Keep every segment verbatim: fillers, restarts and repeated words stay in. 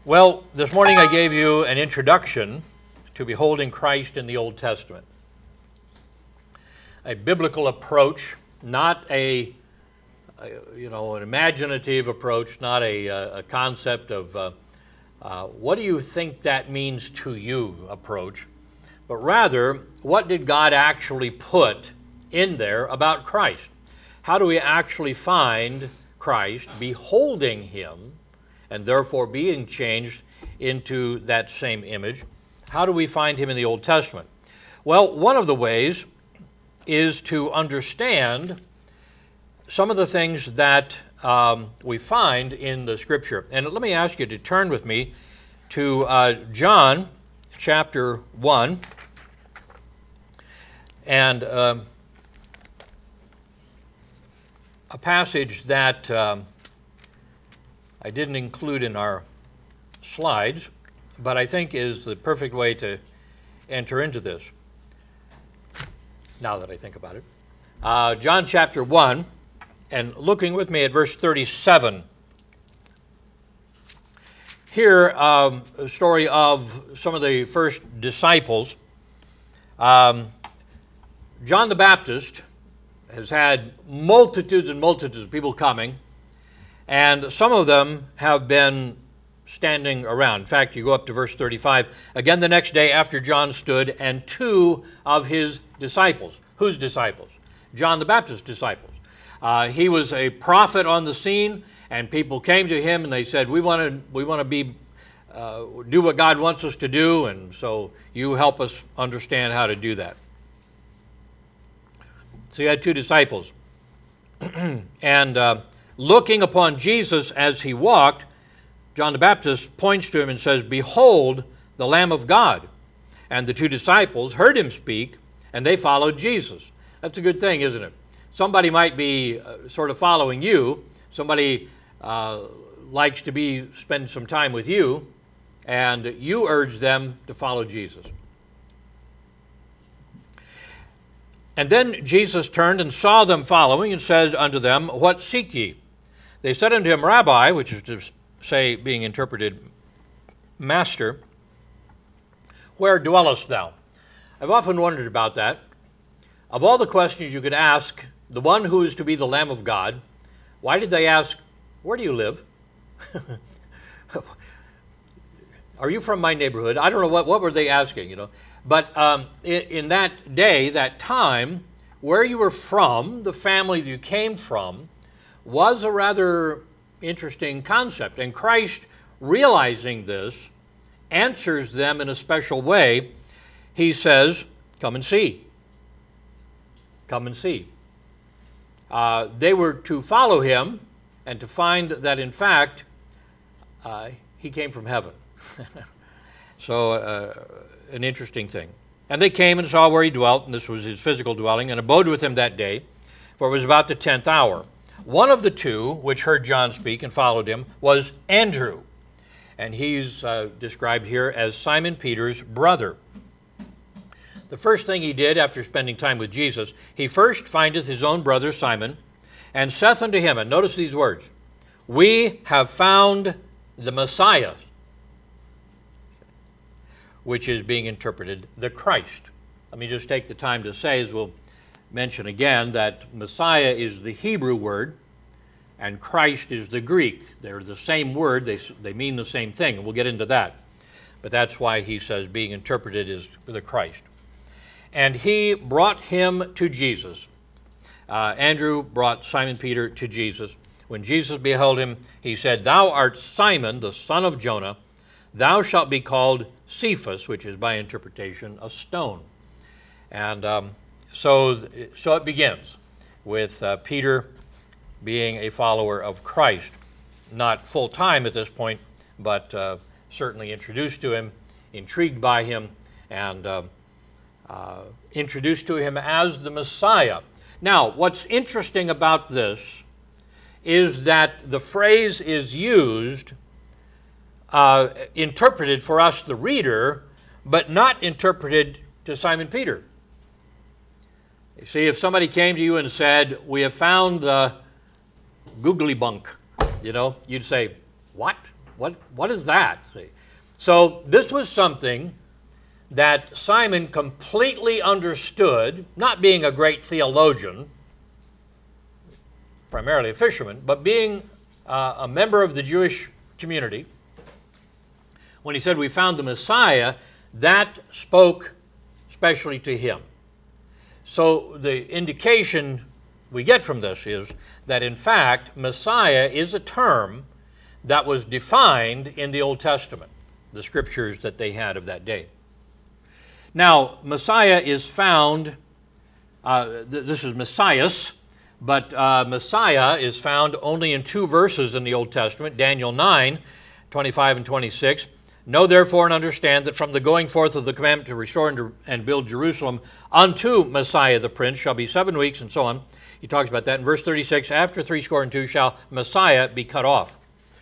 Well, this morning I gave you an introduction to beholding Christ in the Old Testament. A biblical approach, not a, a you know, an imaginative approach, not a, a concept of uh, uh, what do you think that means to you approach, but rather, what did God actually put in there about Christ? How do we actually find Christ, beholding Him, and therefore being changed into that same image? How do we find Him in the Old Testament? Well, one of the ways is to understand some of the things that um, we find in the Scripture. And let me ask you to turn with me to uh, John chapter one. And um, a passage that um, I didn't include in our slides, but I think is the perfect way to enter into this, now that I think about it. Uh, John chapter one, and looking with me at verse thirty-seven. Here, um, a story of some of the first disciples. Um, John the Baptist has had multitudes and multitudes of people coming, and some of them have been standing around. In fact, you go up to verse thirty-five. Again, the next day after John stood, and two of his disciples. Whose disciples? John the Baptist's disciples. Uh, he was a prophet on the scene, and people came to him and they said, we want to we want to be uh, do what God wants us to do, and so you help us understand how to do that. So he had two disciples. and uh, looking upon Jesus as he walked, John the Baptist points to him and says, "Behold, the Lamb of God." And the two disciples heard him speak, and they followed Jesus. That's a good thing, isn't it? Somebody might be uh, sort of following you. Somebody uh, likes to be spend some time with you, and you urge them to follow Jesus. And then Jesus turned and saw them following, and said unto them, "What seek ye?" They said unto him, "Rabbi," which is to say, being interpreted, "Master, where dwellest thou?" I've often wondered about that. Of all the questions you could ask the one who is to be the Lamb of God, why did they ask, "Where do you live?" Are you from my neighborhood? I don't know, what, what were they asking, you know. But um, in, in that day, that time, where you were from, the family that you came from, was a rather interesting concept. And Christ, realizing this, answers them in a special way. He says, "Come and see. Come and see." Uh, they were to follow him and to find that, in fact, uh, he came from heaven. so, uh, an interesting thing. "And they came and saw where he dwelt," and this was his physical dwelling, "and abode with him that day, for it was about the tenth hour. One of the two, which heard John speak and followed him, was Andrew, and he's uh, described here as Simon Peter's brother. The first thing he did after spending time with Jesus, he first findeth his own brother Simon, and saith unto him," and notice these words, "We have found the Messiah," which is being interpreted the Christ. Let me just take the time to say, as we'll mention again, that Messiah is the Hebrew word, and Christ is the Greek. They're the same word, they, they mean the same thing, and we'll get into that. But that's why he says being interpreted is the Christ. "And he brought him to Jesus." Uh, Andrew brought Simon Peter to Jesus. "When Jesus beheld him, he said, Thou art Simon, the son of Jonah. Thou shalt be called Cephas," which is by interpretation a stone. And um, so, so it begins with uh, Peter being a follower of Christ. Not full-time at this point, but uh, certainly introduced to him, intrigued by him, and uh, uh, introduced to him as the Messiah. Now, what's interesting about this is that the phrase is used, uh, interpreted for us, the reader, but not interpreted to Simon Peter. You see, if somebody came to you and said, "We have found the googly bunk," you know, you'd say, "What?" What, what is that? See? So this was something that Simon completely understood, not being a great theologian, primarily a fisherman, but being uh, a member of the Jewish community. When he said we found the Messiah, that spoke especially to him. So the indication we get from this is that in fact Messiah is a term that was defined in the Old Testament, the scriptures that they had of that day. Now, Messiah is found, uh, th- this is Messias, but uh, Messiah is found only in two verses in the Old Testament, Daniel nine, twenty-five and twenty-six. Know therefore and understand that from the going forth of the commandment to restore and, to, and build Jerusalem unto Messiah the Prince shall be seven weeks, and so on. He talks about that in verse thirty-six, after threescore and two shall Messiah be cut off.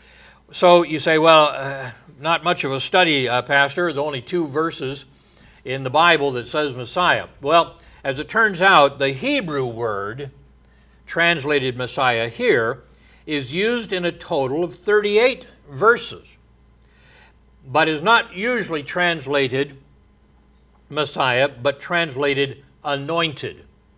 So you say, well, uh, not much of a study, uh, Pastor. There are only two verses in the Bible that says Messiah. Well, as it turns out, the Hebrew word translated Messiah here is used in a total of thirty-eight verses, but is not usually translated Messiah, but translated anointed,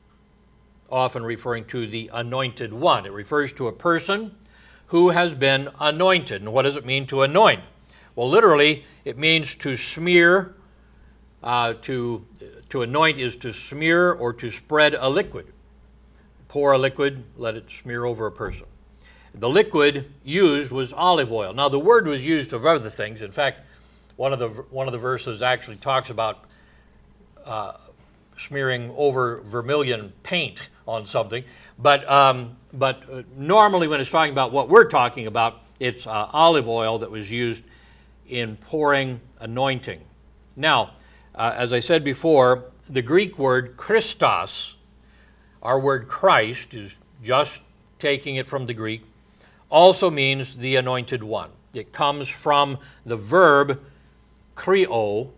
often referring to the anointed one. It refers to a person who has been anointed. And what does it mean to anoint? Well, literally, it means to smear. Uh, to, to anoint is to smear or to spread a liquid. Pour a liquid, let it smear over a person. The liquid used was olive oil. Now, the word was used of other things. In fact, one of the, one of the verses actually talks about uh, smearing over vermilion paint on something. But, um, but uh, normally when it's talking about what we're talking about, it's uh, olive oil that was used in pouring anointing. Now, uh, as I said before, the Greek word Christos, our word Christ is just taking it from the Greek, also means the anointed one. It comes from the verb krio,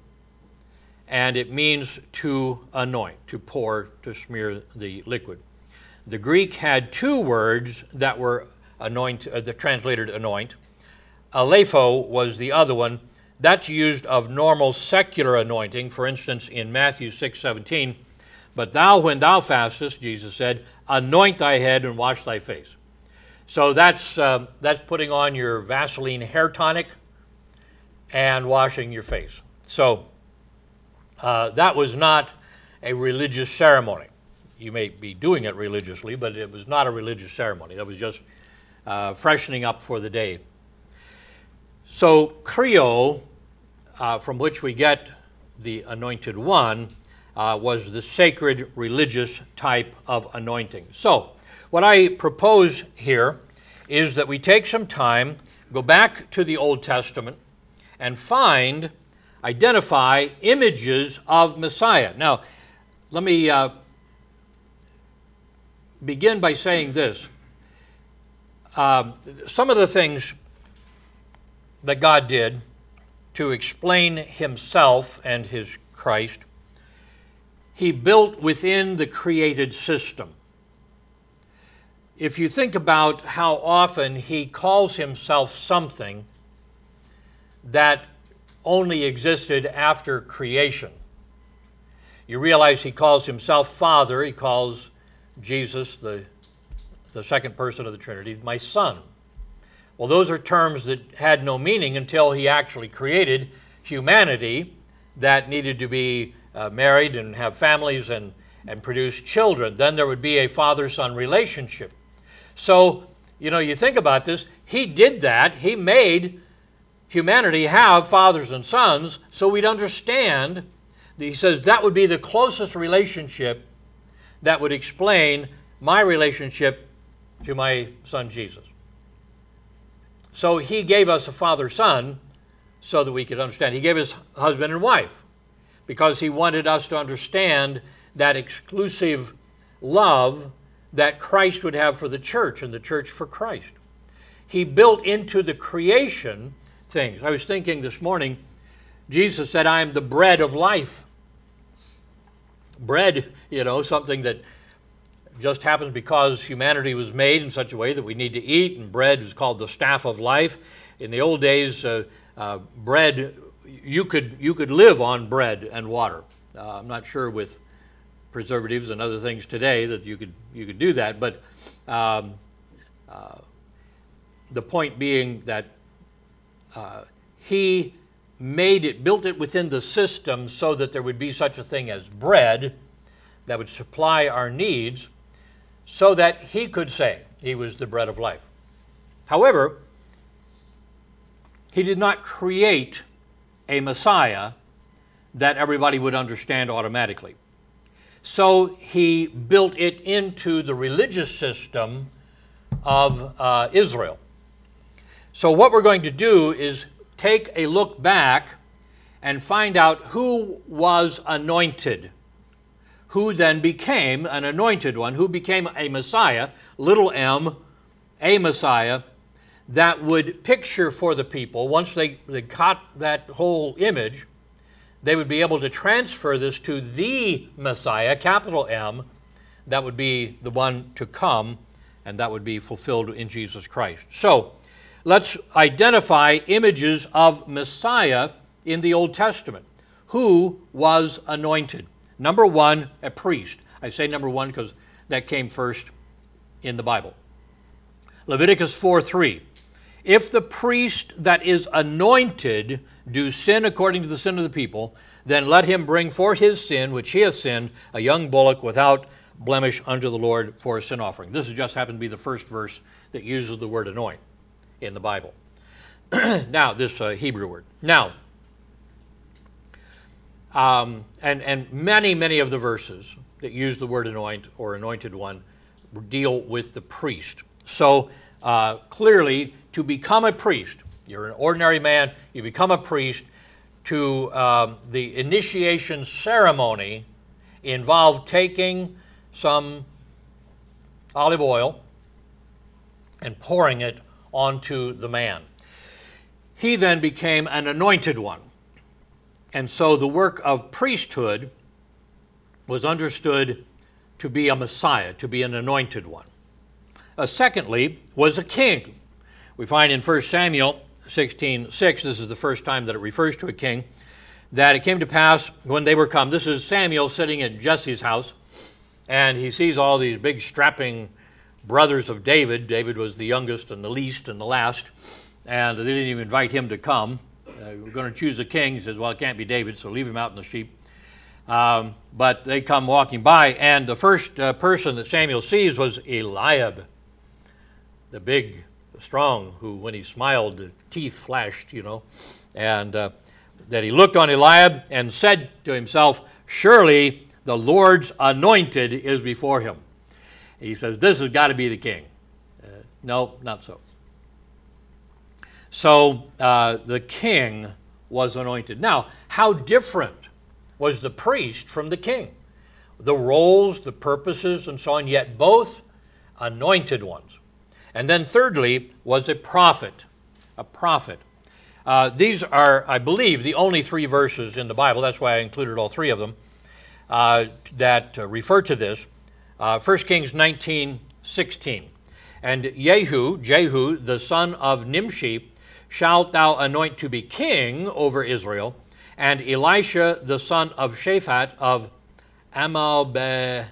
and it means to anoint, to pour, to smear the liquid. The Greek had two words that were anoint, uh, the translated anoint. Alepho was the other one. That's used of normal secular anointing. For instance, in Matthew six seventeen, but thou, when thou fastest, Jesus said, anoint thy head and wash thy face. So that's, uh, that's putting on your Vaseline hair tonic and washing your face. So uh, that was not a religious ceremony. You may be doing it religiously, but it was not a religious ceremony. That was just uh, freshening up for the day. So krio, uh, from which we get the anointed one, uh, was the sacred religious type of anointing. So what I propose here is that we take some time, go back to the Old Testament, and find, identify images of Messiah. Now, let me uh, begin by saying this. Um, some of the things that God did to explain himself and his Christ, he built within the created system. If you think about how often he calls himself something that only existed after creation, you realize he calls himself Father, he calls Jesus, the, the second person of the Trinity, my Son. Well, those are terms that had no meaning until he actually created humanity that needed to be uh, married and have families and, and produce children. Then there would be a father-son relationship. So, you know, you think about this, he did that. He made humanity have fathers and sons so we'd understand. He says that would be the closest relationship that would explain my relationship to my son Jesus. So he gave us a father-son so that we could understand. He gave us husband and wife because he wanted us to understand that exclusive love that Christ would have for the church and the church for Christ. He built into the creation things. I was thinking this morning, Jesus said, I am the bread of life. Bread, you know, something that just happens because humanity was made in such a way that we need to eat, and bread is called the staff of life. In the old days, uh, uh, bread, you could, you could live on bread and water. Uh, I'm not sure with preservatives and other things today that you could, you could do that, but um, uh, the point being that uh, he made it, built it within the system so that there would be such a thing as bread that would supply our needs, so that he could say he was the bread of life. However, he did not create a Messiah that everybody would understand automatically. So he built it into the religious system of uh, Israel. So what we're going to do is take a look back and find out who was anointed, who then became an anointed one, who became a Messiah, little m, a Messiah, that would picture for the people, once they, they caught that whole image, they would be able to transfer this to the Messiah, capital M, that would be the one to come, and that would be fulfilled in Jesus Christ. So, let's identify images of Messiah in the Old Testament. Who was anointed? Number one, a priest. I say number one because that came first in the Bible. Leviticus four three. If the priest that is anointed do sin according to the sin of the people, then let him bring for his sin, which he has sinned, a young bullock without blemish unto the Lord for a sin offering. This has just happened to be the first verse that uses the word anoint in the Bible. Now, this uh, Hebrew word. Now, um, and, and many, many of the verses that use the word anoint or anointed one deal with the priest. So, uh, clearly, to become a priest, you're an ordinary man, you become a priest, to um, the initiation ceremony involved taking some olive oil and pouring it onto the man. He then became an anointed one. And so the work of priesthood was understood to be a Messiah, to be an anointed one. Uh, secondly, was a king. We find in First Samuel sixteen six, this is the first time that it refers to a king, that it came to pass when they were come. This is Samuel sitting at Jesse's house, and he sees all these big strapping brothers of David. David was the youngest and the least and the last, and they didn't even invite him to come. Uh, we're going to choose a king. He says, well, it can't be David, so leave him out in the sheep. Um, but they come walking by, and the first uh, person that Samuel sees was Eliab, the big, strong, who when he smiled, the teeth flashed, you know, and uh, that he looked on Eliab and said to himself, surely the Lord's anointed is before him. He says, this has got to be the king. Uh, no, not so. So uh, the king was anointed. Now, how different was the priest from the king? The roles, the purposes, and so on, yet both anointed ones. And then thirdly, was a prophet. A prophet. Uh, these are, I believe, the only three verses in the Bible, that's why I included all three of them, uh, that uh, refer to this. Uh, First Kings nineteen sixteen. And Jehu, Jehu, the son of Nimshi, shalt thou anoint to be king over Israel, and Elisha, the son of Shaphat of Amal-Beholah,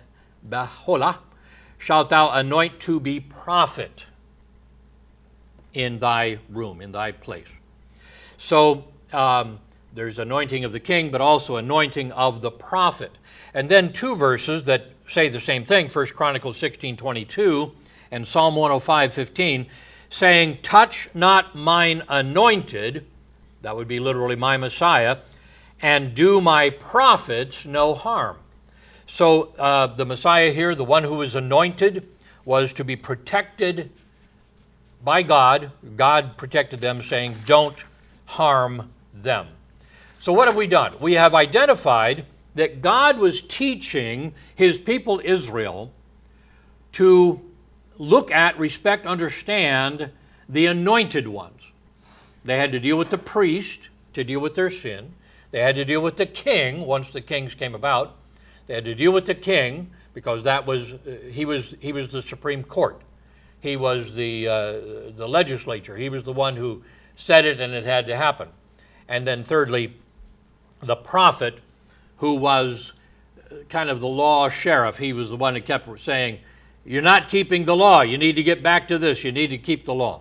shalt thou anoint to be prophet in thy room, in thy place. So um, there's anointing of the king, but also anointing of the prophet. And then two verses that say the same thing, First Chronicles sixteen twenty-two and Psalm one oh five fifteen, saying, touch not mine anointed, that would be literally my Messiah, and do my prophets no harm. So uh, the Messiah here, the one who was anointed, was to be protected by God. God protected them, saying, don't harm them. So what have we done? We have identified that God was teaching his people Israel to look at, respect, understand the anointed ones. They had to deal with the priest to deal with their sin. They had to deal with the king once the kings came about. They had to deal with the king because that was uh, he was he was the supreme court. He was the uh, the legislature. He was the one who said it and it had to happen. And then thirdly, the prophet, who was kind of the law sheriff. He was the one that kept saying, you're not keeping the law. You need to get back to this. You need to keep the law.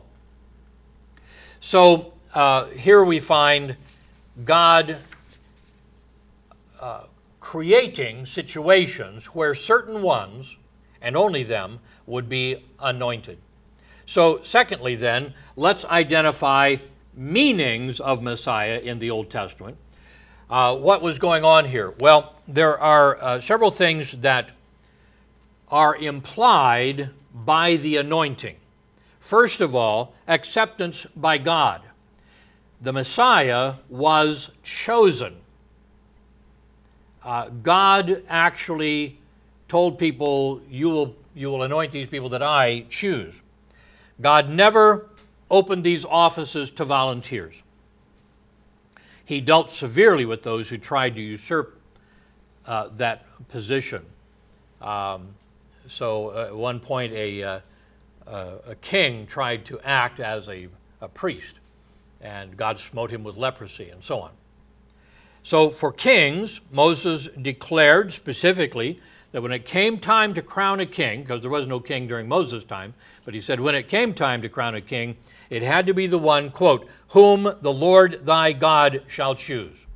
So uh, here we find God uh, creating situations where certain ones, and only them, would be anointed. So secondly then, let's identify meanings of Messiah in the Old Testament. Uh, what was going on here? Well, there are uh, several things that are implied by the anointing. First of all, acceptance by God. The Messiah was chosen. Uh, God actually told people, you will, you will anoint these people that I choose. God never opened these offices to volunteers. He dealt severely with those who tried to usurp uh, that position. Um, so uh, at one point, a, uh, uh, a king tried to act as a, a priest, and God smote him with leprosy and so on. So for kings, Moses declared specifically that when it came time to crown a king, because there was no king during Moses' time, but he said when it came time to crown a king, it had to be the one, quote, whom the Lord thy God shall choose.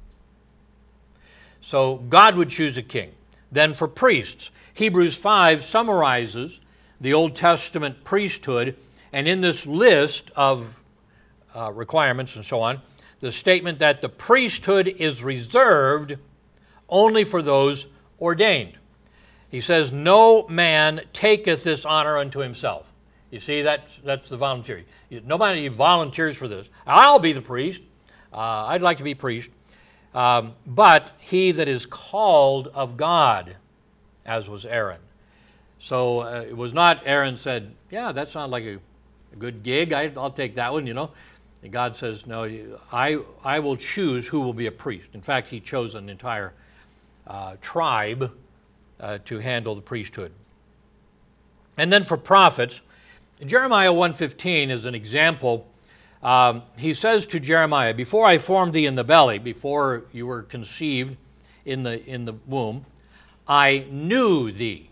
So God would choose a king. Then for priests, Hebrews five summarizes the Old Testament priesthood, and in this list of uh, requirements and so on, the statement that the priesthood is reserved only for those ordained. He says, no man taketh this honor unto himself. You see, that's, that's the voluntary. Nobody volunteers for this. I'll be the priest. Uh, I'd like to be priest. Um, but he that is called of God, as was Aaron. So uh, it was not Aaron said, yeah, that sounds like a, a good gig. I, I'll take that one, you know. And God says, no, I, I will choose who will be a priest. In fact, he chose an entire uh, tribe uh, to handle the priesthood. And then for prophets, Jeremiah one fifteen is an example. Um, he says to Jeremiah, before I formed thee in the belly, before you were conceived in the, in the womb, I knew thee.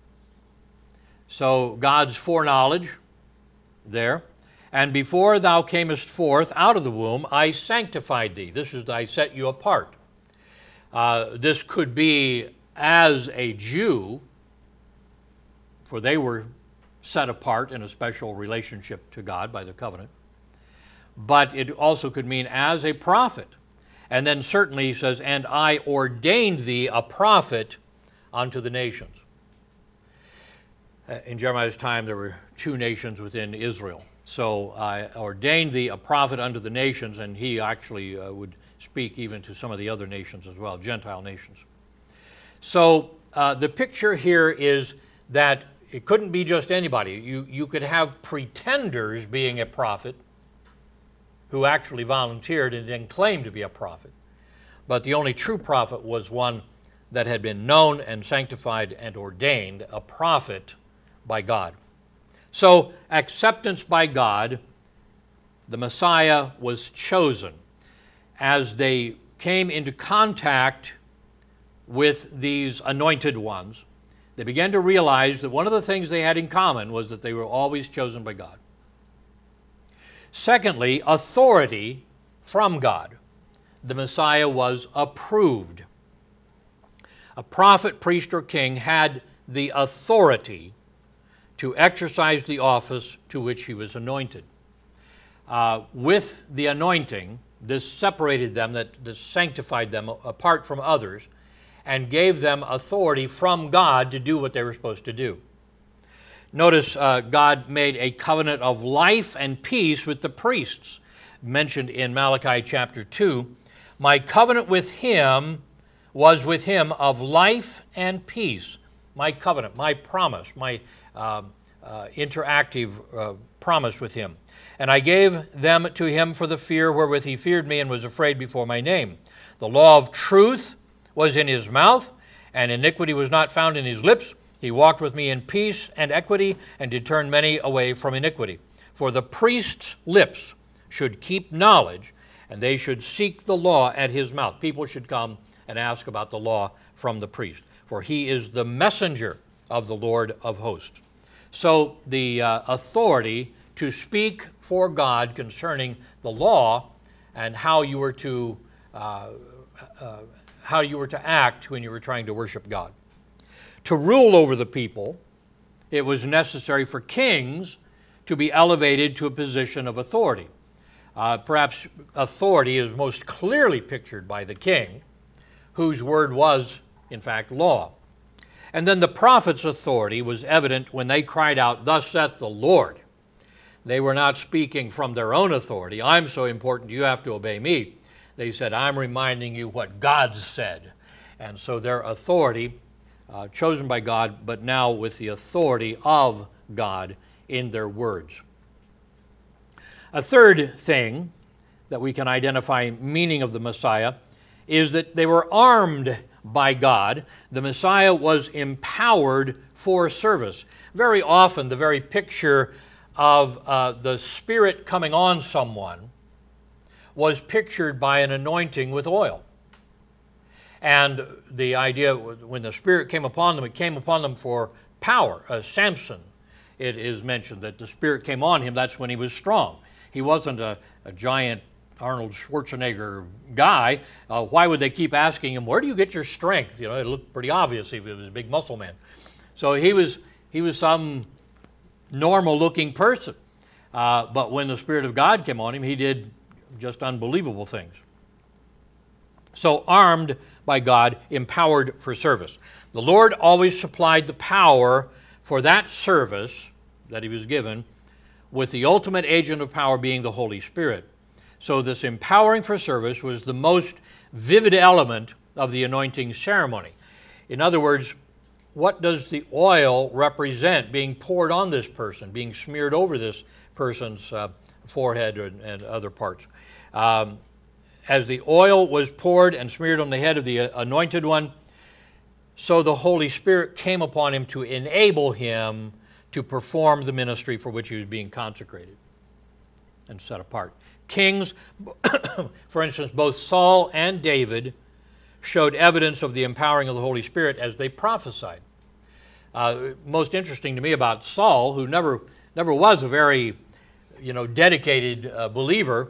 So God's foreknowledge there. And before thou camest forth out of the womb, I sanctified thee. This is, I set you apart. Uh, this could be as a Jew, for they were set apart in a special relationship to God by the covenant. But it also could mean as a prophet. And then certainly he says, and I ordained thee a prophet unto the nations. In Jeremiah's time, there were two nations within Israel. So I ordained thee a prophet unto the nations, and he actually uh, would speak even to some of the other nations as well, Gentile nations. So uh, the picture here is that it couldn't be just anybody. You, you could have pretenders being a prophet who actually volunteered and then claimed to be a prophet. But the only true prophet was one that had been known and sanctified and ordained, a prophet by God. So acceptance by God, the Messiah was chosen. As they came into contact with these anointed ones, they began to realize that one of the things they had in common was that they were always chosen by God. Secondly, authority from God. The Messiah was approved. A prophet, priest, or king had the authority to exercise the office to which he was anointed. Uh, with the anointing, this separated them, that this sanctified them apart from others, and gave them authority from God to do what they were supposed to do. Notice uh, God made a covenant of life and peace with the priests, mentioned in Malachi chapter two. My covenant with him was with him of life and peace. My covenant, my promise, my uh, uh, interactive uh, promise with him. And I gave them to him for the fear wherewith he feared me and was afraid before my name. The law of truth was in his mouth, and iniquity was not found in his lips. He walked with me in peace and equity, and did turn many away from iniquity. For the priest's lips should keep knowledge, and they should seek the law at his mouth. People should come and ask about the law from the priest, for he is the messenger of the Lord of hosts. So the uh, authority to speak for God concerning the law and how you were to uh, uh, how you were to act when you were trying to worship God. To rule over the people, it was necessary for kings to be elevated to a position of authority. Uh, perhaps authority is most clearly pictured by the king, whose word was, in fact, law. And then the prophet's authority was evident when they cried out, "Thus saith the Lord." They were not speaking from their own authority. I'm so important, you have to obey me. They said, I'm reminding you what God said. And so their authority, uh, chosen by God, but now with the authority of God in their words. A third thing that we can identify meaning of the Messiah is that they were armed by God. The Messiah was empowered for service. Very often, the very picture of uh, the Spirit coming on someone was pictured by an anointing with oil. And the idea, when the Spirit came upon them, it came upon them for power. Uh, Samson, it is mentioned that the Spirit came on him, that's when he was strong. He wasn't a, a giant Arnold Schwarzenegger guy. Uh, why would they keep asking him, where do you get your strength? You know, it looked pretty obvious if he was a big muscle man. So he was, he was some normal-looking person. Uh, but when the Spirit of God came on him, he did just unbelievable things. So armed by God, empowered for service. The Lord always supplied the power for that service that he was given, with the ultimate agent of power being the Holy Spirit. So this empowering for service was the most vivid element of the anointing ceremony. In other words, what does the oil represent being poured on this person, being smeared over this person's uh, forehead and, and other parts? Um, as the oil was poured and smeared on the head of the anointed one, so the Holy Spirit came upon him to enable him to perform the ministry for which he was being consecrated and set apart. Kings, for instance, both Saul and David showed evidence of the empowering of the Holy Spirit as they prophesied. Uh, most interesting to me about Saul, who never never was a very, you know, dedicated uh, believer,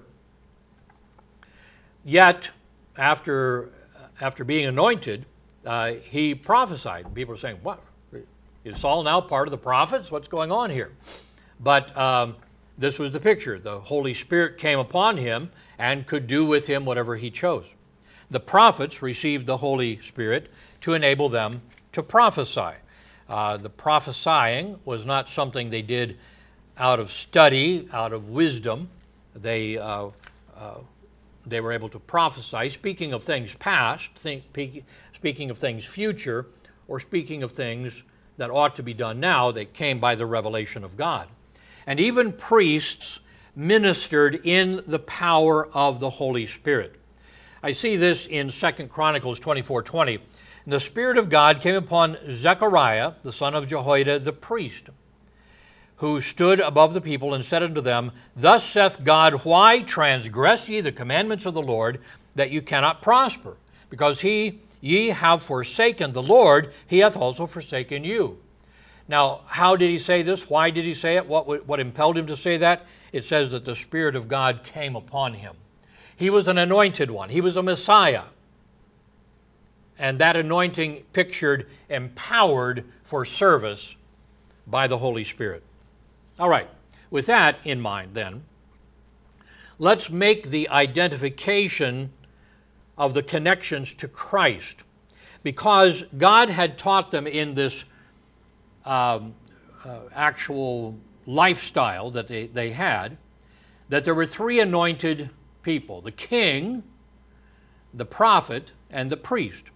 yet after after being anointed, uh, he prophesied. And people are saying, "What? Is Saul now part of the prophets? What's going on here?" But um, this was the picture. The Holy Spirit came upon him and could do with him whatever he chose. The prophets received the Holy Spirit to enable them to prophesy. Uh, the prophesying was not something they did out of study, out of wisdom. They, uh, uh, they were able to prophesy, speaking of things past, think, speaking of things future, or speaking of things that ought to be done now that came by the revelation of God. And even priests ministered in the power of the Holy Spirit. I see this in Second Chronicles twenty-four twenty. And the Spirit of God came upon Zechariah, the son of Jehoiada, the priest, who stood above the people and said unto them, Thus saith God, why transgress ye the commandments of the Lord, that you cannot prosper? Because he, ye have forsaken the Lord, he hath also forsaken you. Now, how did he say this? Why did he say it? What, what impelled him to say that? It says that the Spirit of God came upon him. He was an anointed one. He was a Messiah. And that anointing pictured empowered for service by the Holy Spirit. All right, with that in mind then, let's make the identification of the connections to Christ. Because God had taught them in this um, uh, actual lifestyle that they, they had, that there were three anointed people, the king, the prophet, and the priest.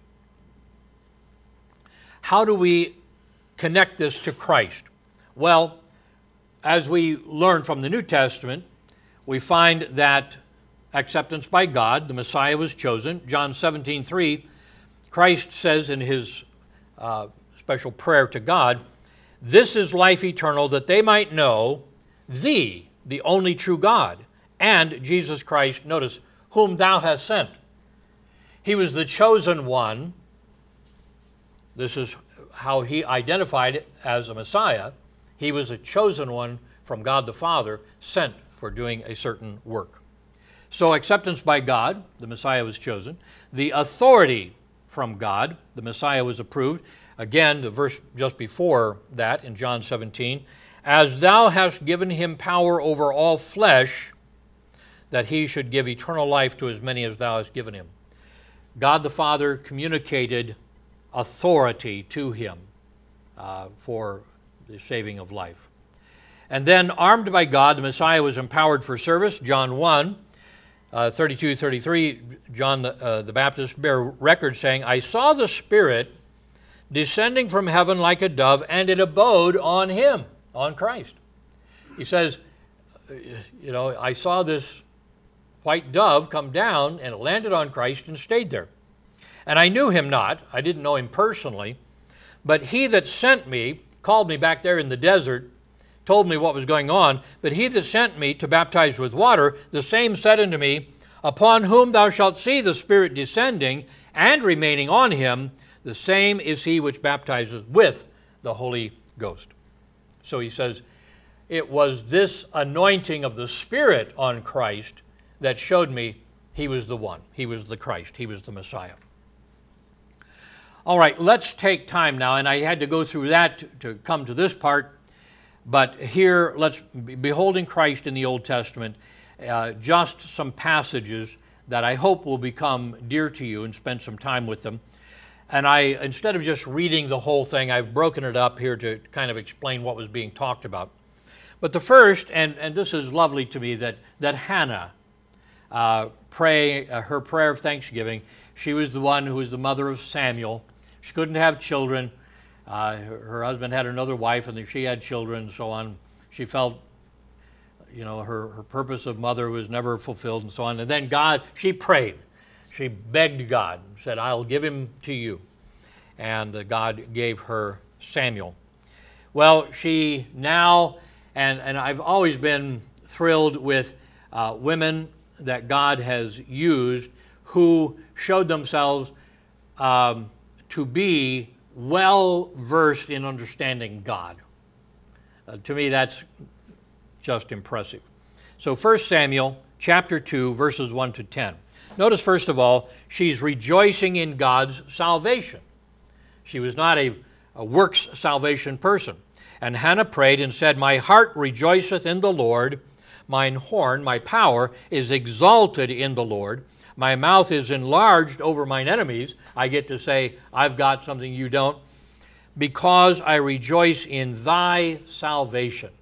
How do we connect this to Christ? Well, as we learn from the New Testament, we find that acceptance by God, the Messiah was chosen. John seventeen three, Christ says in his uh, special prayer to God, This is life eternal, that they might know thee, the only true God, and Jesus Christ, notice, whom thou hast sent. He was the chosen one. This is how he identified as a Messiah. He was a chosen one from God the Father, sent for doing a certain work. So acceptance by God, the Messiah was chosen. The authority from God, the Messiah was approved. Again, the verse just before that in John seventeen, as thou hast given him power over all flesh, that he should give eternal life to as many as thou hast given him. God the Father communicated authority to him uh, for the saving of life. And then, armed by God, the Messiah was empowered for service. John one, uh, thirty-two, thirty-three, John the, uh, the Baptist bear record saying, I saw the Spirit descending from heaven like a dove, and it abode on him, on Christ. He says, you know, I saw this white dove come down, and it landed on Christ and stayed there. And I knew him not. I didn't know him personally. But he that sent me called me back there in the desert, told me what was going on. But he that sent me to baptize with water, the same said unto me, upon whom thou shalt see the Spirit descending and remaining on him, the same is he which baptizeth with the Holy Ghost. So he says, it was this anointing of the Spirit on Christ that showed me he was the one. He was the Christ. He was the Messiah. All right, let's take time now, and I had to go through that to, to come to this part, but here, let's, beholding Christ in the Old Testament, uh, just some passages that I hope will become dear to you and spend some time with them. And I, instead of just reading the whole thing, I've broken it up here to kind of explain what was being talked about. But the first, and, and this is lovely to me, that, that Hannah, uh, pray, uh, her prayer of thanksgiving, she was the one who was the mother of Samuel. She couldn't have children. Uh, her, her husband had another wife, and she had children and so on. She felt, you know, her, her purpose of mother was never fulfilled and so on. And then God, she prayed. She begged God, said, I'll give him to you. And uh, God gave her Samuel. Well, she now, and, and I've always been thrilled with uh, women that God has used who showed themselves um, to be well-versed in understanding God. Uh, to me, that's just impressive. So First Samuel chapter two, verses one to ten. Notice, first of all, she's rejoicing in God's salvation. She was not a, a works salvation person. And Hannah prayed and said, my heart rejoiceth in the Lord. Mine horn, my power, is exalted in the Lord. My mouth is enlarged over mine enemies. I get to say, I've got something you don't. Because I rejoice in thy salvation.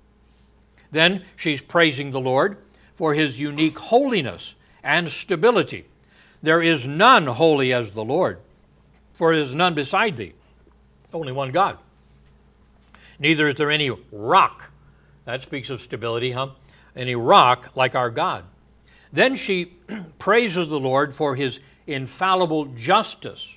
Then she's praising the Lord for his unique holiness and stability. There is none holy as the Lord, for there is none beside thee, only one God. Neither is there any rock, that speaks of stability, huh? Any rock like our God. Then she praises the Lord for his infallible justice.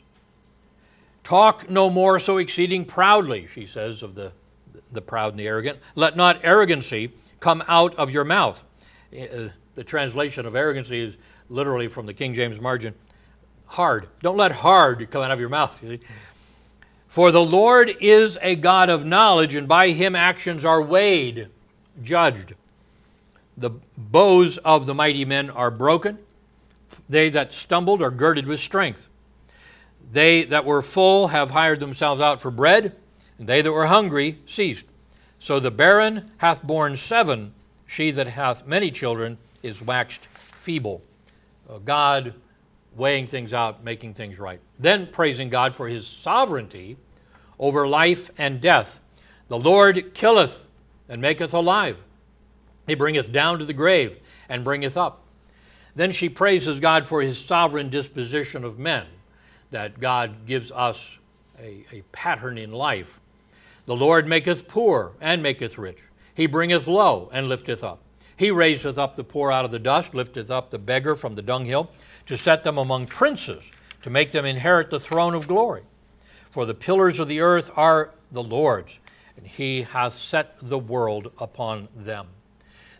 Talk no more so exceeding proudly, she says of the, the proud and the arrogant. Let not arrogancy come out of your mouth. Uh, The translation of arrogancy is literally from the King James margin, hard. Don't let hard come out of your mouth. For the Lord is a God of knowledge, and by him actions are weighed, judged. The bows of the mighty men are broken. They that stumbled are girded with strength. They that were full have hired themselves out for bread, and they that were hungry ceased. So the barren hath borne seven, she that hath many children is waxed feeble. Uh, God weighing things out, making things right. Then praising God for his sovereignty over life and death. The Lord killeth and maketh alive. He bringeth down to the grave and bringeth up. Then she praises God for his sovereign disposition of men, that God gives us a, a pattern in life. The Lord maketh poor and maketh rich. He bringeth low and lifteth up. He raiseth up the poor out of the dust, lifteth up the beggar from the dunghill, to set them among princes, to make them inherit the throne of glory. For the pillars of the earth are the Lord's, and he hath set the world upon them.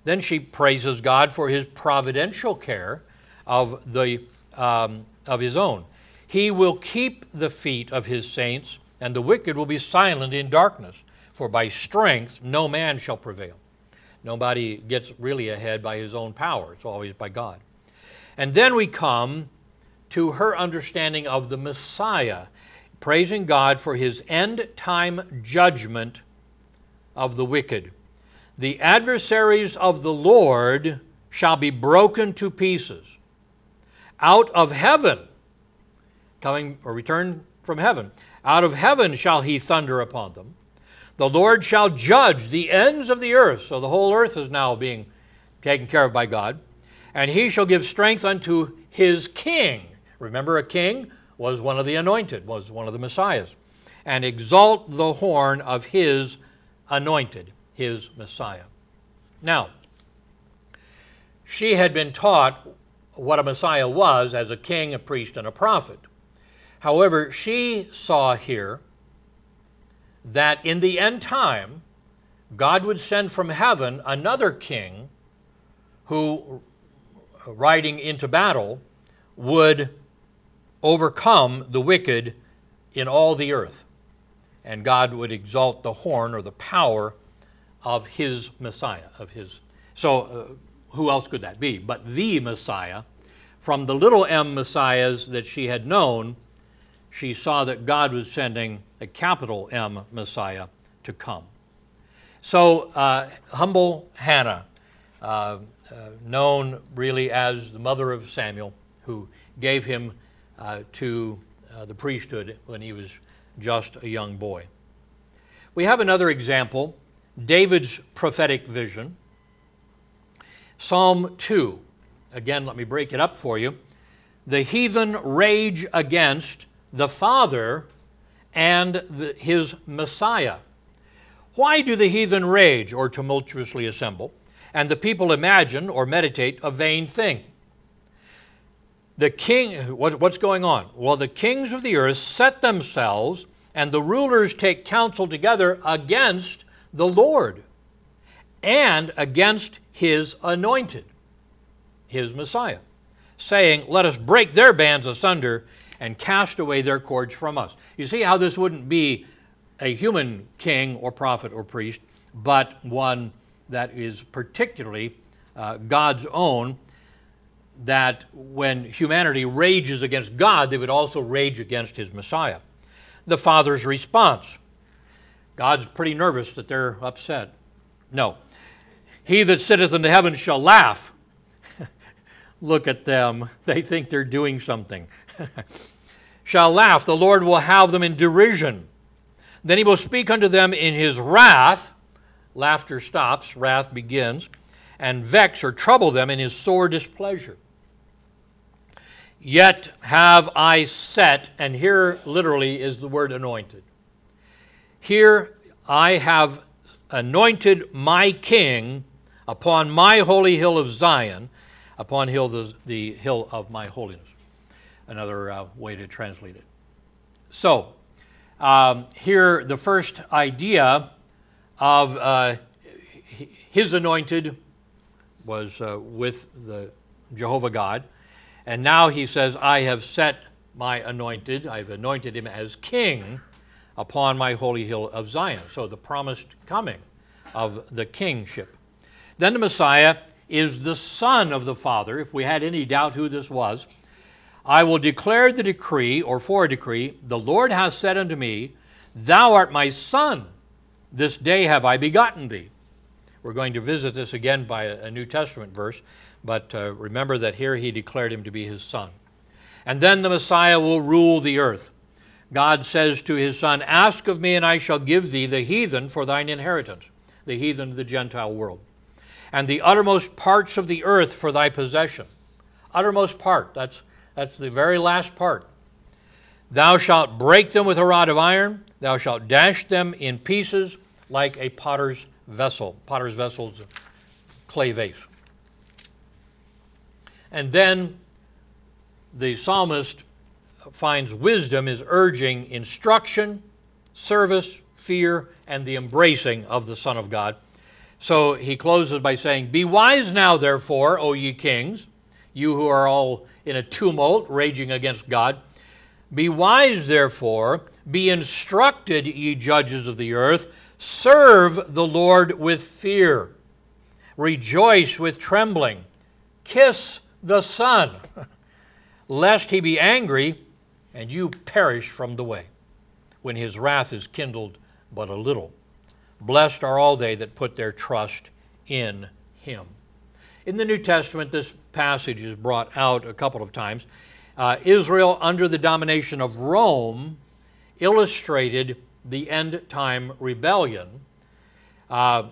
Then she praises God for his providential care of, the, um, of his own. He will keep the feet of his saints, and the wicked will be silent in darkness. For by strength no man shall prevail. Nobody gets really ahead by his own power. It's always by God. And then we come to her understanding of the Messiah, praising God for his end-time judgment of the wicked. The adversaries of the Lord shall be broken to pieces. Out of heaven, coming or return from heaven, out of heaven shall he thunder upon them. The Lord shall judge the ends of the earth. So the whole earth is now being taken care of by God. And he shall give strength unto his king. Remember, a king was one of the anointed, was one of the messiahs. And exalt the horn of his anointed, his Messiah. Now, she had been taught what a Messiah was as a king, a priest, and a prophet. However, she saw here that in the end time, God would send from heaven another king who, riding into battle, would overcome the wicked in all the earth. And God would exalt the horn or the power of his Messiah, of his. So uh, who else could that be but the Messiah? From the little m messiahs that she had known, she saw that God was sending a capital M Messiah to come. So uh, humble Hannah, uh, uh, known really as the mother of Samuel, who gave him uh, to uh, the priesthood when he was just a young boy. We have another example, David's prophetic vision. Psalm two. Again, let me break it up for you. The heathen rage against the Father and the, his Messiah. Why do the heathen rage or tumultuously assemble, and the people imagine or meditate a vain thing? The king, what, what's going on? Well, the kings of the earth set themselves, and the rulers take counsel together against the Lord and against his anointed, his Messiah, saying, let us break their bands asunder and cast away their cords from us. You see how this wouldn't be a human king or prophet or priest, but one that is particularly uh, God's own, that when humanity rages against God, they would also rage against his Messiah. The Father's response. God's pretty nervous that they're upset. No. He that sitteth in the heavens shall laugh. Look at them. They think they're doing something. Shall laugh. The Lord will have them in derision. Then he will speak unto them in his wrath. Laughter stops. Wrath begins. And vex or trouble them in his sore displeasure. Yet have I set, and here literally is the word anointed. Here I have anointed my king upon my holy hill of Zion, upon hill the, the hill of my holiness. Another uh, way to translate it. So, um, here the first idea of uh, his anointed was uh, with the Jehovah God. And now he says, I have set my anointed, I've anointed him as king upon my holy hill of Zion. So the promised coming of the kingship. Then the Messiah is the Son of the Father. If we had any doubt who this was, I will declare the decree, or for a decree, the Lord hath said unto me, thou art my Son, this day have I begotten thee. We're going to visit this again by a New Testament verse, but uh, remember that here he declared him to be his Son. And then the Messiah will rule the earth. God says to his Son, ask of me, and I shall give thee the heathen for thine inheritance, the heathen of the Gentile world, and the uttermost parts of the earth for thy possession. Uttermost part, that's, that's the very last part. Thou shalt break them with a rod of iron, thou shalt dash them in pieces like a potter's vessel. Potter's vessel is a clay vase. And then the psalmist finds wisdom is urging instruction, service, fear, and the embracing of the Son of God. So he closes by saying, "Be wise now, therefore, O ye kings, you who are all in a tumult, raging against God. Be wise, therefore, be instructed, ye judges of the earth. Serve the Lord with fear. Rejoice with trembling. Kiss the Son, lest he be angry and you perish from the way, when his wrath is kindled but a little. Blessed are all they that put their trust in him." In the New Testament, this passage is brought out a couple of times. Uh, Israel, under the domination of Rome, illustrated the end-time rebellion. Uh,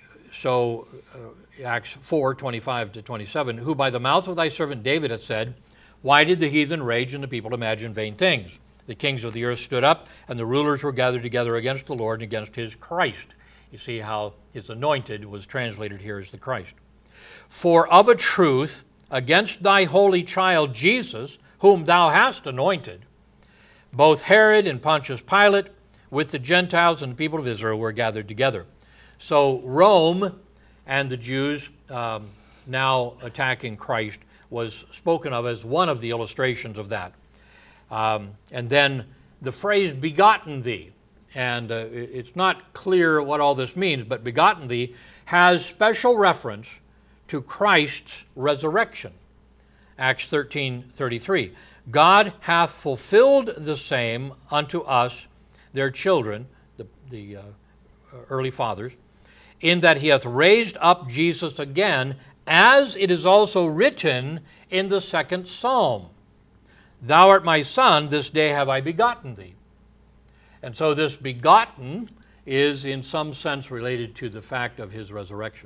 so, uh, Acts four, twenty-five to twenty-seven, "Who by the mouth of thy servant David hath said, Why did the heathen rage and the people imagine vain things? The kings of the earth stood up, and the rulers were gathered together against the Lord and against his Christ." You see how his anointed was translated here as the Christ. "For of a truth, against thy holy child Jesus, whom thou hast anointed, both Herod and Pontius Pilate, with the Gentiles and the people of Israel, were gathered together." So Rome and the Jews um, now attacking Christ was spoken of as one of the illustrations of that. Um, and then the phrase "begotten thee," and uh, it's not clear what all this means, but "begotten thee" has special reference to Christ's resurrection. Acts thirteen thirty-three, "God hath fulfilled the same unto us, their children," the, the uh, early fathers, "in that he hath raised up Jesus again, as it is also written in the second psalm, Thou art my son, this day have I begotten thee." And so this begotten is in some sense related to the fact of his resurrection.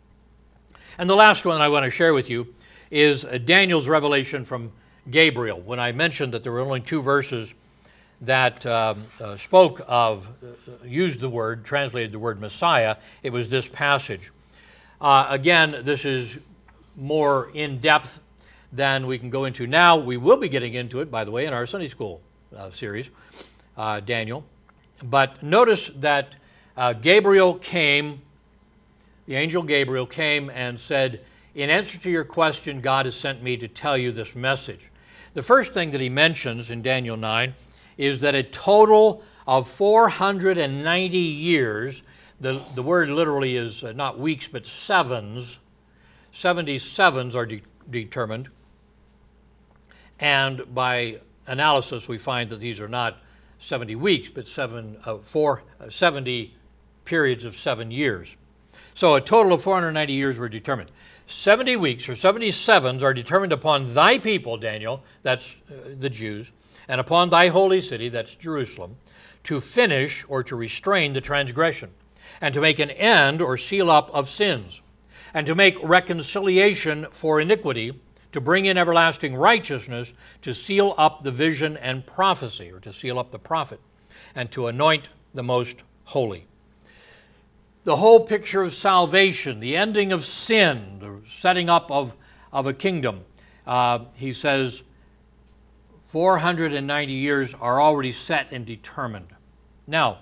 And the last one I want to share with you is Daniel's revelation from Gabriel. When I mentioned that there were only two verses that um, uh, spoke of, uh, used the word, translated the word Messiah, it was this passage. Uh, again, this is more in-depth than we can go into now. We will be getting into it, by the way, in our Sunday School uh, series, uh, Daniel. But notice that uh, Gabriel came, the angel Gabriel came and said, "In answer to your question, God has sent me to tell you this message." The first thing that he mentions in Daniel nine is that a total of four hundred ninety years, the, the word literally is uh, not weeks but sevens, seventy sevens are de- determined. And by analysis, we find that these are not seventy weeks, but seven, uh, four, uh, seventy periods of seven years. So a total of four hundred ninety years were determined. seventy weeks or seventy sevens are determined upon thy people, Daniel, that's uh, the Jews, and upon thy holy city, that's Jerusalem, to finish or to restrain the transgression, and to make an end or seal up of sins, and to make reconciliation for iniquity, to bring in everlasting righteousness, to seal up the vision and prophecy, or to seal up the prophet, and to anoint the most holy. The whole picture of salvation, the ending of sin, the setting up of, of a kingdom, uh, he says four hundred ninety years are already set and determined. Now,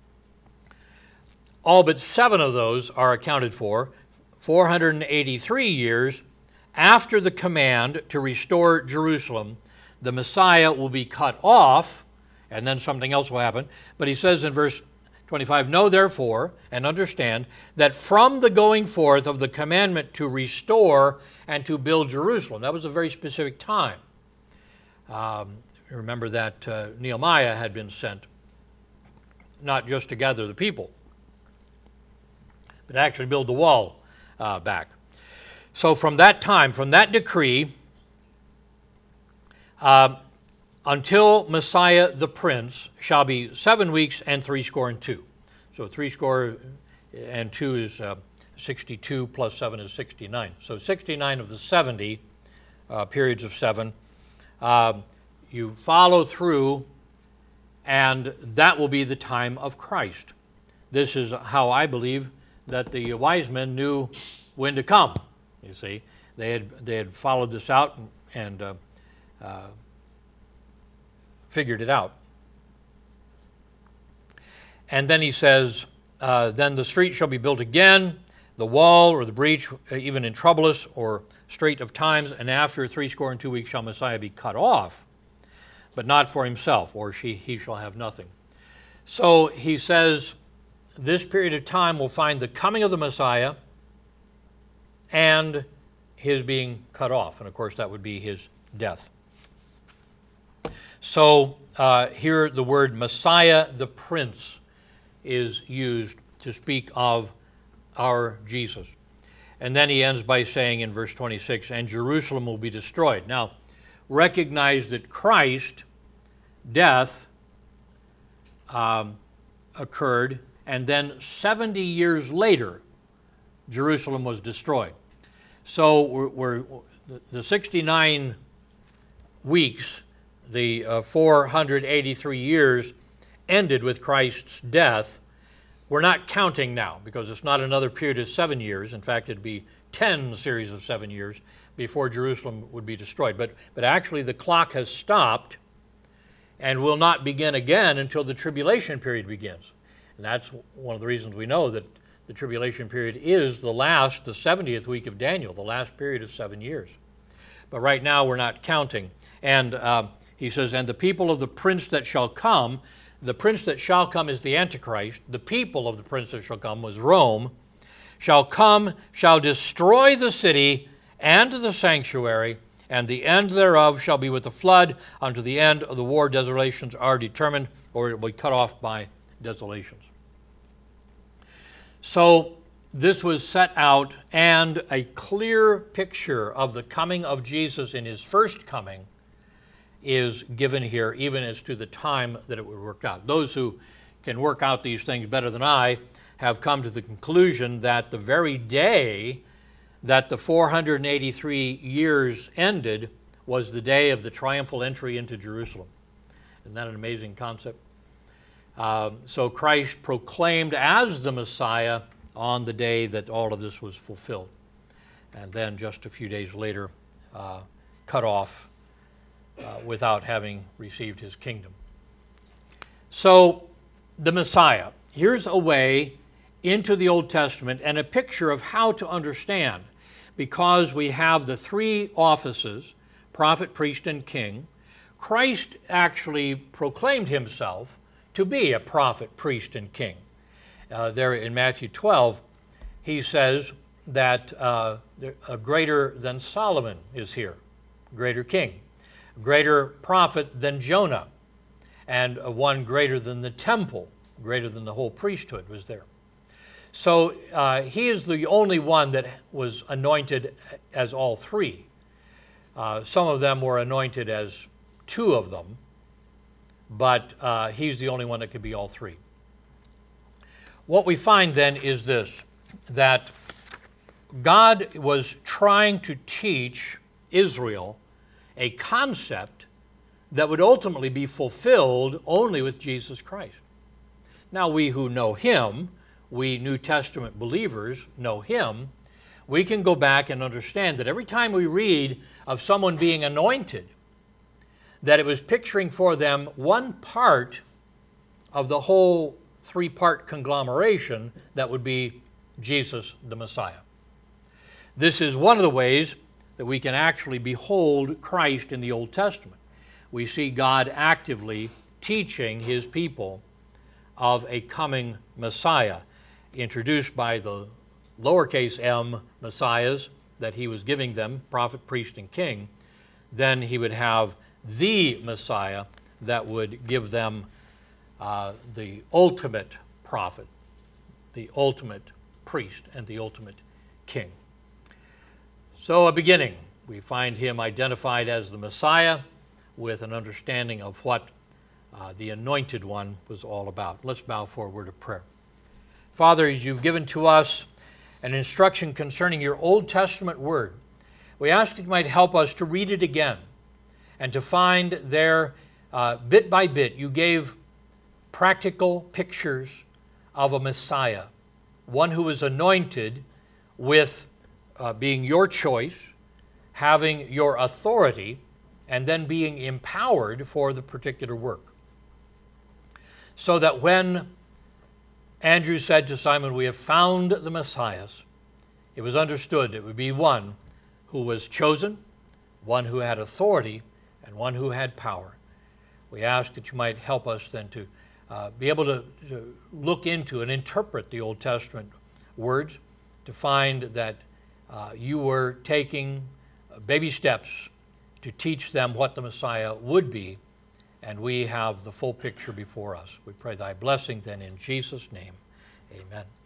all but seven of those are accounted for, four hundred eighty-three years after the command to restore Jerusalem. The Messiah will be cut off, and then something else will happen. But he says in verse twenty-five, "Know therefore, and understand, that from the going forth of the commandment to restore and to build Jerusalem," that was a very specific time. Um, remember that uh, Nehemiah had been sent, not just to gather the people, but actually build the wall uh, back. So from that time, from that decree, uh, until Messiah the Prince shall be seven weeks and three score and two. So three score and two is uh, sixty-two plus seven is sixty-nine. So sixty-nine of the seventy uh, periods of seven. Uh, you follow through, and that will be the time of Christ. This is how I believe that the wise men knew when to come. You see, they had they had followed this out and, and uh, uh, figured it out. And then he says, uh, "Then the street shall be built again, the wall or the breach, even in troublous or strait of times, and after threescore and two weeks shall Messiah be cut off, but not for himself, or she, he shall have nothing. So he says this period of time will find the coming of the Messiah and his being cut off. And of course, that would be his death. So uh, here the word Messiah the Prince is used to speak of our Jesus. And then he ends by saying in verse twenty-six, and Jerusalem will be destroyed. Now, recognize that Christ, death, um, occurred, and then seventy years later, Jerusalem was destroyed. So we're, we're, the sixty-nine weeks, the uh, four hundred eighty-three years ended with Christ's death. We're not counting now because it's not another period of seven years. In fact, it'd be ten series of seven years before Jerusalem would be destroyed. But, but actually the clock has stopped and will not begin again until the tribulation period begins. And that's one of the reasons we know that the tribulation period is the last, the seventieth week of Daniel, the last period of seven years. But right now we're not counting. And um, he says, and the people of the prince that shall come, the prince that shall come is the Antichrist. The people of the prince that shall come was Rome, shall come, shall destroy the city and the sanctuary, and the end thereof shall be with the flood. Unto the end of the war desolations are determined, or it will be cut off by desolations. So this was set out, and a clear picture of the coming of Jesus in his first coming is given here, even as to the time that it would work out. Those who can work out these things better than I have come to the conclusion that the very day that the four hundred eighty-three years ended was the day of the triumphal entry into Jerusalem. Isn't that an amazing concept? Uh, so Christ proclaimed as the Messiah on the day that all of this was fulfilled. And then just a few days later, uh, cut off uh, without having received his kingdom. So the Messiah. Here's a way into the Old Testament and a picture of how to understand, because we have the three offices, prophet, priest, and king. Christ actually proclaimed himself to be a prophet, priest, and king. Uh, there in Matthew twelve, he says that uh, a greater than Solomon is here, greater king, greater prophet than Jonah, and one greater than the temple, greater than the whole priesthood was there. So uh, he is the only one that was anointed as all three. Uh, some of them were anointed as two of them, but uh, he's the only one that could be all three. What we find then is this, that God was trying to teach Israel a concept that would ultimately be fulfilled only with Jesus Christ. Now, we who know him, we New Testament believers know him, we can go back and understand that every time we read of someone being anointed, that it was picturing for them one part of the whole three-part conglomeration that would be Jesus the Messiah. This is one of the ways that we can actually behold Christ in the Old Testament. We see God actively teaching his people of a coming Messiah, introduced by the lowercase m Messiahs that he was giving them, prophet, priest, and king. Then he would have the Messiah that would give them uh, the ultimate prophet, the ultimate priest, and the ultimate king. So a beginning, we find him identified as the Messiah with an understanding of what uh, the anointed one was all about. Let's bow for a word of prayer. Father, as you've given to us an instruction concerning your Old Testament word, we ask that you might help us to read it again and to find there, uh, bit by bit, you gave practical pictures of a Messiah, one who was anointed with uh, being your choice, having your authority, and then being empowered for the particular work. So that when Andrew said to Simon, "We have found the Messiah," it was understood it would be one who was chosen, one who had authority, and one who had power. We ask that you might help us then to uh, be able to, to look into and interpret the Old Testament words, to find that uh, you were taking baby steps to teach them what the Messiah would be, and we have the full picture before us. We pray thy blessing then in Jesus' name. Amen.